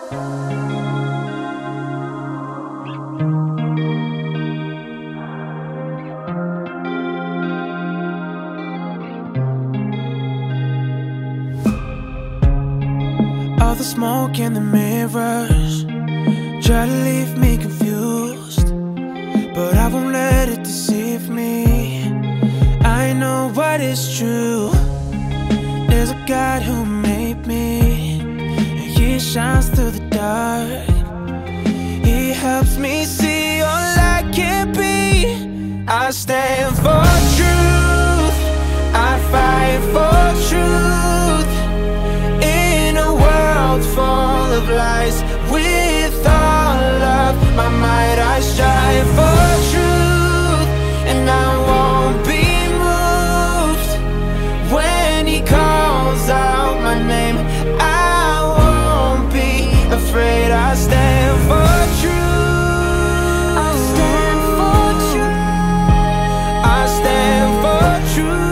All the smoke and the mirrors try to leave me confused, but I won't let it deceive me. I know what is true. There's a God who made me, and He shines through the dark. He helps me see all I can be. I stand for truth, I fight for truth. In a world full of lies, with all of my might I strive for truth, and I won't be moved when He calls out my name. I won't be afraid. I stand for truth. I stand for truth. I stand for truth.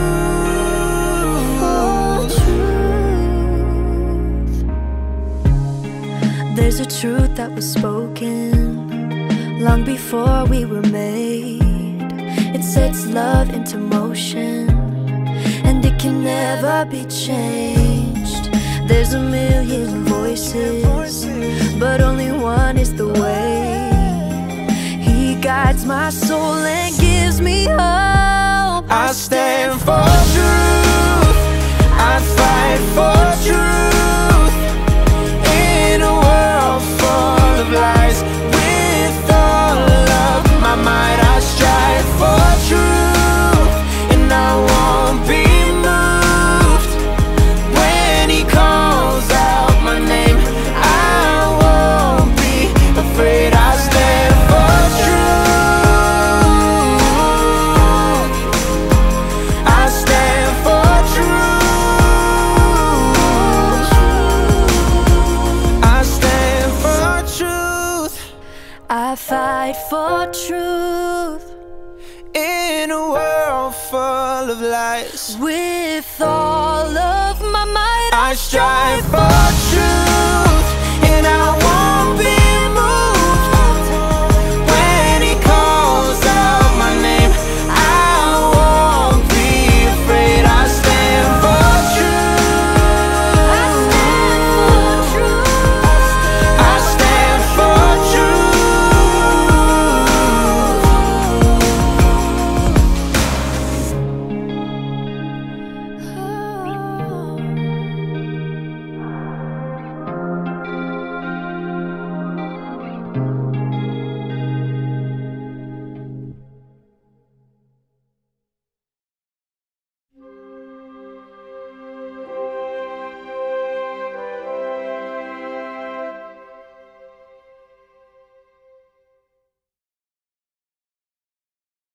There's a truth that was spoken long before we were made. It sets love into motion, and it can never be changed. There's a million voices, but only one is the way. He guides my soul and gives me hope. I stand for truth, I fight for truth. In a world full of lies, with all of my might I strive for truth, and I won't be moved when He calls out my name. I won't be afraid. I stand for truth. I stand for truth. I stand for truth. I fight for truth. In a world full of lies, With all of my might I strive for